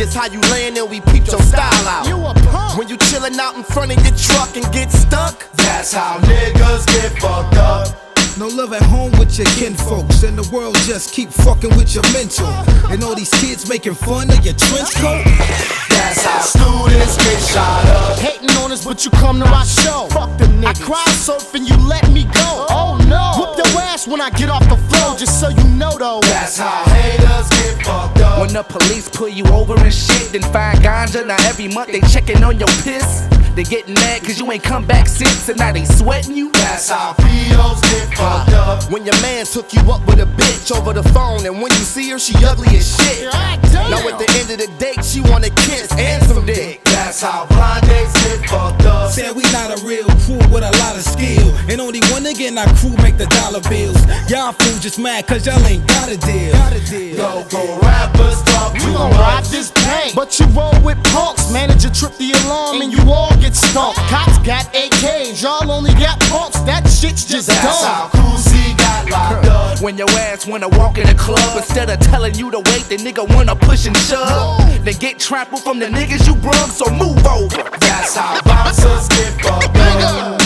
just how you layin' and we peeped your style out. You a punk. When you chillin' out in front of your truck and get stuck, that's how niggas get fucked up. No love at home with your kinfolks, and the world just keep fucking with your mental. And all these kids making fun of your trench coat. That's how students get shot up. Hating on us, but you come to my show. Fuck them niggas. I cry surfing, you let me go. Oh no. Whoop your ass when I get off the floor, just so you know though. That's how haters get fucked up. When the police pull you over and shit, then find ganja. Now every month they checking on your piss. They getting mad cause you ain't come back since, and now they sweating you. That's how POs get fucked up. When your man took you up with a bitch over the phone, and when you see her, she ugly as shit. Now at the end of the date, she wanna kiss and some dick. That's how blind dates get fucked up. Said we not a real crew with a lot of skill, and only one nigga in our crew make the dollar bills. Y'all fools just mad cause y'all ain't got a deal. Go rappers talk too We gon' much. rob this bank, but you roll with punks. Manager trip the alarm and you all get stumped. Cops got AKs, y'all only got pumps. That shit's just That's dumb. how Cousy got locked up. When your ass wanna walk in the club, instead of telling you to wait, the nigga wanna push and shove. They get trampled from the niggas you brung, so move over. That's how bouncers get fucked up.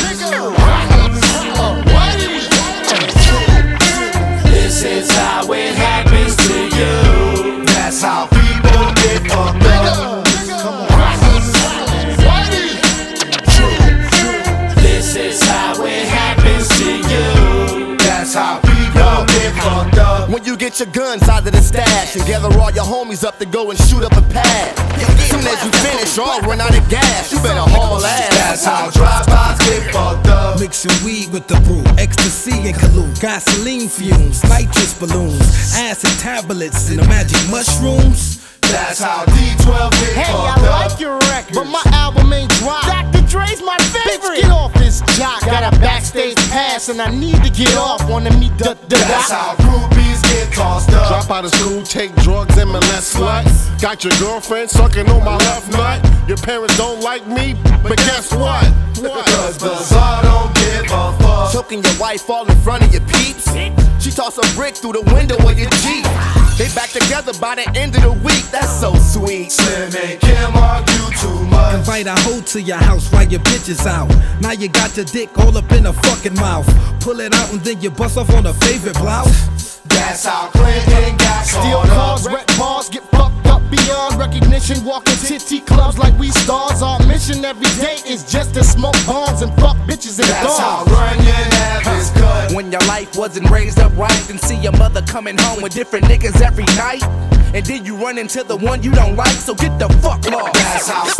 This is how it happens to you. That's how people get fucked up. This is how it happens to you. That's how people get fucked up. When you get your guns out of the stash and gather all your homies up to go and shoot up a pad. Soon as you finish, y'all run out of gas. You better haul ass. That's how drive-bys get fucked up. Mixing weed with the brew, ecstasy and collude, gasoline fumes, nitrous balloons, acid tablets, and the magic mushrooms. That's how D12 get Hey, fucked I up. like your record, but my album ain't dropped. Dr. Dre's my favorite. Bitch, get off this jock. Got a backstage pass and I need to get off. Wanna meet the That's how groupies get tossed up. Drop out of school, take drugs, and molest sluts. Got your girlfriend sucking on my left nut. Your parents don't like me, but guess what? Cause Bizarre don't give a fuck. Choking your wife all in front of your peeps. She toss a brick through the window of your Jeep. They back together by the end of the week. That's so sweet. Slim and Kim argue too much. Invite a hoe to your house while your bitch is out. Now you got your dick all up in her fucking mouth. Pull it out and then you bust off on her favorite blouse. That's how Clinton got Steal caught cars, up. wreck bars, get fucked up beyond recognition. Walking titty clubs like we stars. Our mission every day is just to smoke bombs and fuck bitches and That's how dogs. Runyon Ave is cut. When your life wasn't raised up right, then see your mother coming home with different niggas every night. And then you run into the one you don't like, so get the fuck lost. That's how